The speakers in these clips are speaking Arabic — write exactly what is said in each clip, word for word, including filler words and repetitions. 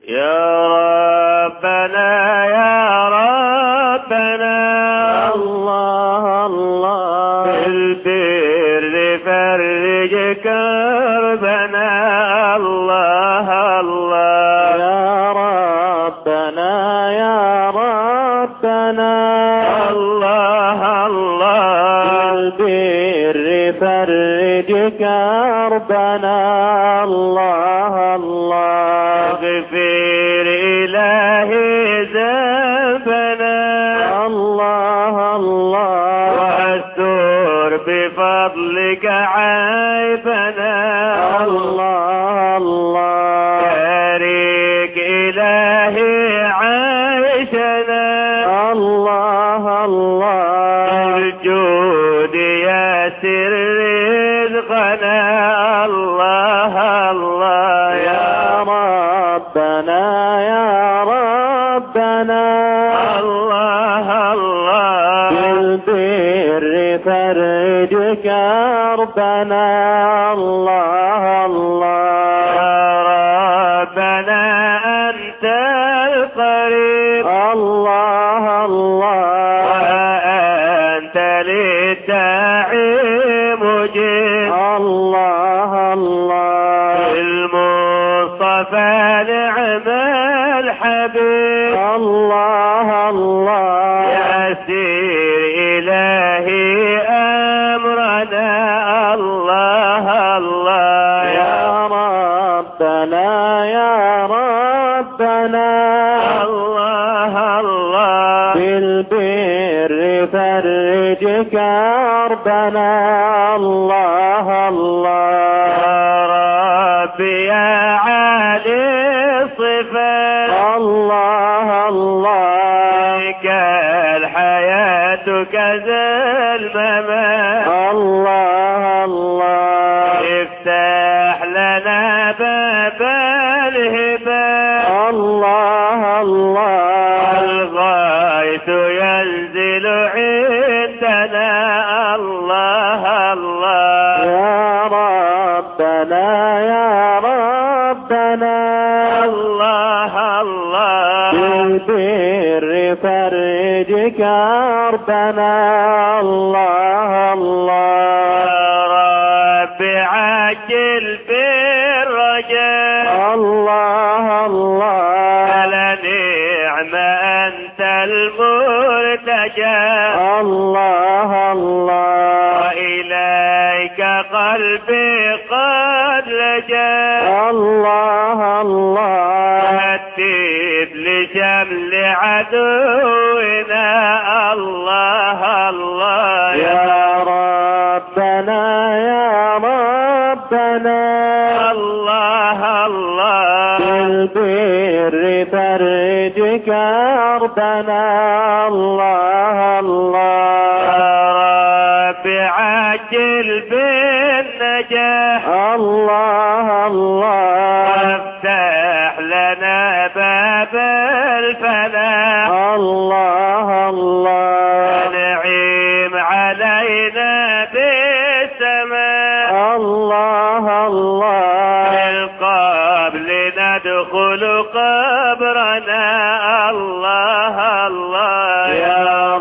يا ربنا يا ربنا الله الله بالبر فرج كربنا الله الله يا ربنا يا ربنا الله الله بالبر فرج كربنا الله الله اغفر إلهي ذنبنا الله الله واستر بفضلك عيبنا الله الله بارك إلهي عيشنا الله الله الجود يسر رزقنا الله الله يا ربنا يا ربنا الله الله بالبر فرج كربنا الله الله يا ربنا أنت القريب الله الله وأنت للداعي مجيب الله الله المصطفى نعم الحبيب الله الله يسير إلهي أمرنا الله الله يا ربنا يا ربنا الله الله بالبر فرج كربنا الله الله يا ربي يا عالي الصفات الله الله لك الحياة كذا الممات الله الله افتح لنا باب الهبات الله الله الغيث ينزل عندنا الله الله يا ربنا يا ربنا الله الله بالبر فرج كربنا الله الله يا رب عجل بالرجاء الله الله على نعم أنت المرتجى الله الله وإليك قلبي قد لجأ الله الله هتف لشمل عدونا الله الله يا ربنا يا ربنا الله الله بالبر فرج كربنا الله الله يا رب عجل بالنجاح الله الله وافتح لنا باب الفلاح الله الله نعيم علينا بالسماء الله الله من قبل ندخل قبرنا الله الله يا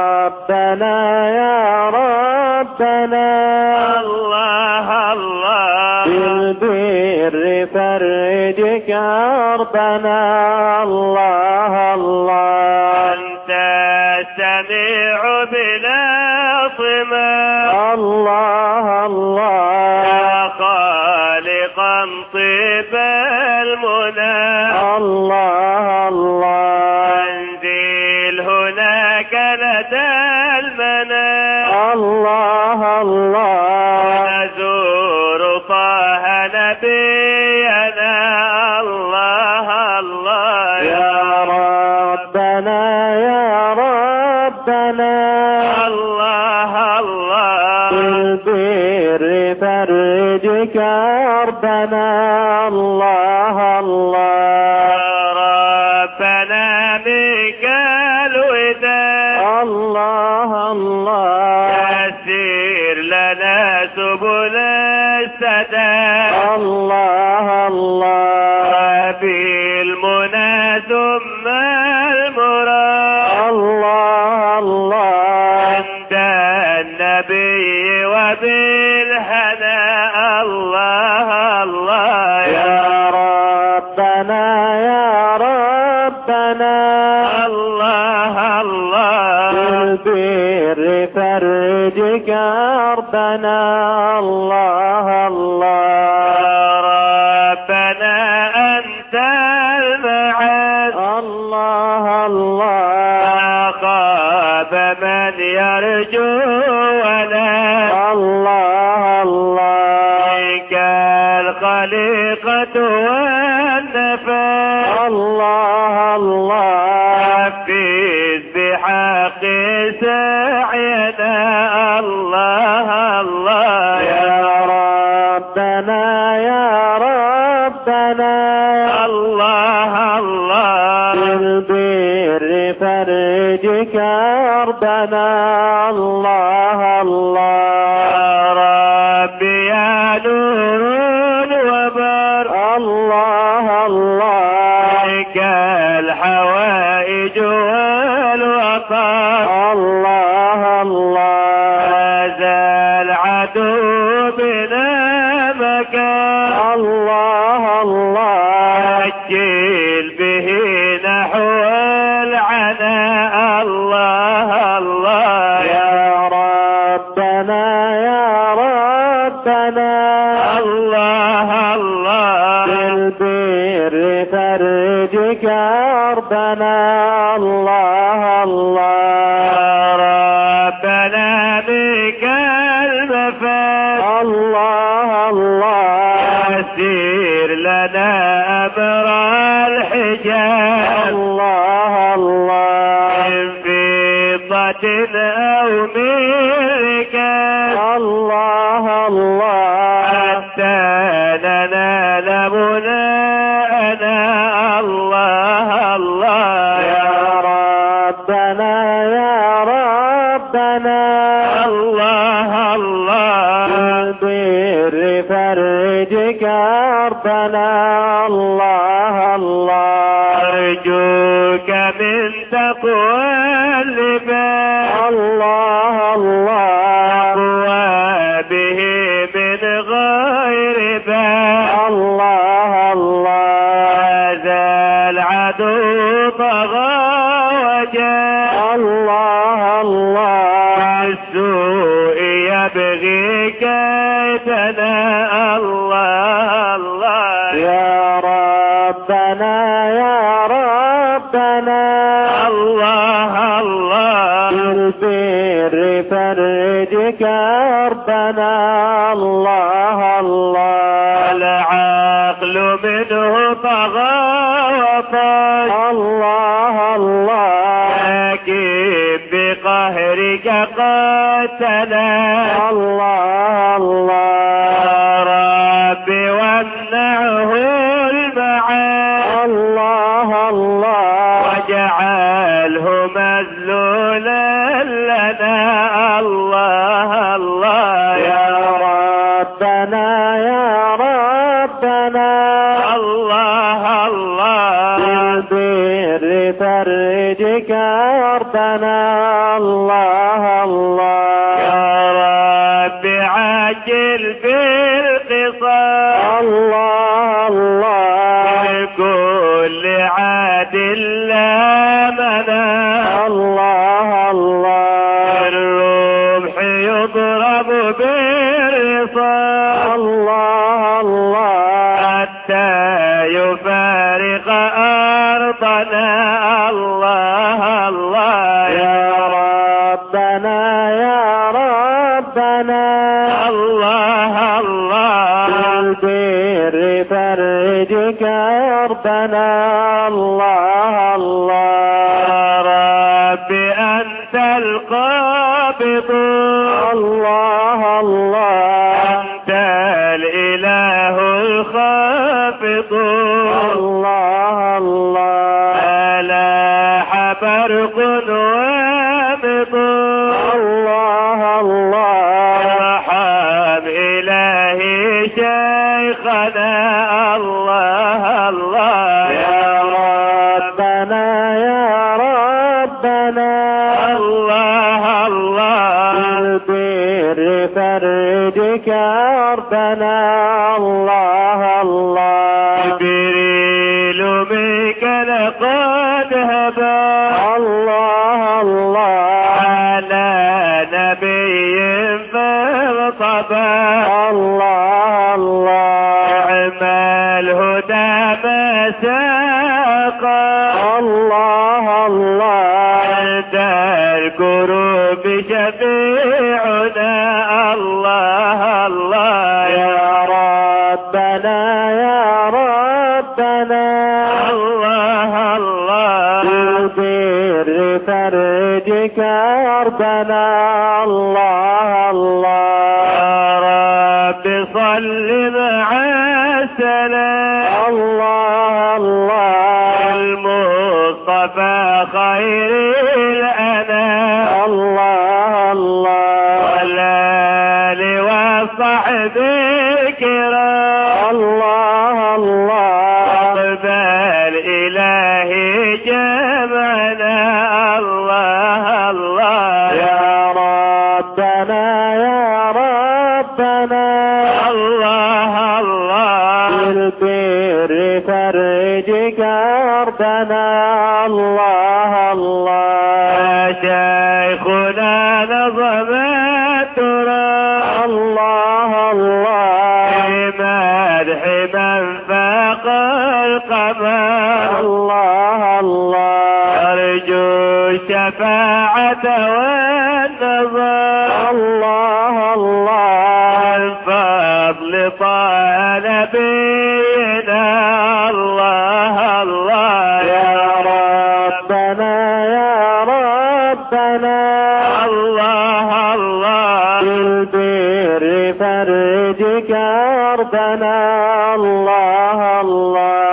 ربنا يا ربنا الله الله بالبر فرج كربنا الله الله أنت السميع بلا صماء الله الله يا خالقا طيب المنى الله الله انزل هناك لدى المنى الله الله ونزور طه نبينا الله الله يا ربنا يا ربنا الله الله بالبر فرج كربنا الله الله يا ربنا بك الوداع الله الله يسير لنا سبل السداد الله الله المنى ثم المراد الله الله عند النبي وبالهدى الله الله يا ربنا يا ربنا الله الله بالبر فرج كربنا الله الله ربنا أنت المعز الله الله ما خاب من يرجو ولا الله الله بك الخليقة والنفس الله الله حفظ بحق سعينا الله الله يا ربنا يا ربنا الله الله بالبر فرج كربنا الله الله يا ربي يا نور وبر الله الله لك الحوائج والوطن الله الله هذا العدو بلا مكان الله الله أجل به نحو العناء الله الله يا ربنا يا ربنا الله الله بالبر فرج كربنا الله الله يا ربنا بك المفاد الله الله يسير لنا أمر الحجاب الله الله من فضة أو من ركاب الله الله حتى ننال مناءنا الله الله يا ربنا يا ربنا الله الله بالبر فرج كربنا الله الله أرجوك من تقوى اللباس الله الله تقوى به من غير باس الله الله هذا العدو طغى وجاء الله الله بالسوء يبغي كيدنا الله الله يا ربنا يا ربنا الله الله بالبر فرج كربنا الله الله العقل منه طغى وطاش الله الله لكن بقهرك قتلا الله الله يا رب وامنعه المعاد الله الله واجعله مذلولا لنا الله الله يا ربنا يا ربنا الله الله بالبر فرج كربنا الله الله يا رب عجل بالقصاص الله الله كل عادل لا منع الله الله الرمح يضرب بالرصاص الله الله حتى يفارق أرضنا الله الله يا ربنا يا ربنا الله الله بالبر فرج كربنا الله الله يا رب أنت القابض الله الله أنت الإله الخافض الله الله ألاح برق وامض الله الله ارحم إلهي شيخنا الله الله يا ربنا الله الله جبريل منك لقد هبى الله الله على نبي فارتبى الله الله نعم الهدى ما ساقى الله الله عند الكروب شفيعنا الله الله يا ربنا يا ربنا الله الله بالبر فرجك ربنا الله الله يا رب صل مع السلام الله الله المصطفى خير الأنام الله الله والآل والصحب الكرام الله الله واقبل إلهي جمعنا الله الله يا ربنا يا ربنا الله الله بالبر فرجك ربنا الله الله شيخنا نظم التراب الله الله بمدح من فاق القمر الله الله أرجو الشفاعة والنظر الله الله الفضل طال نبينا الله الله يا ربنا يا ربنا الله الله بالبر فرجك ربنا الله الله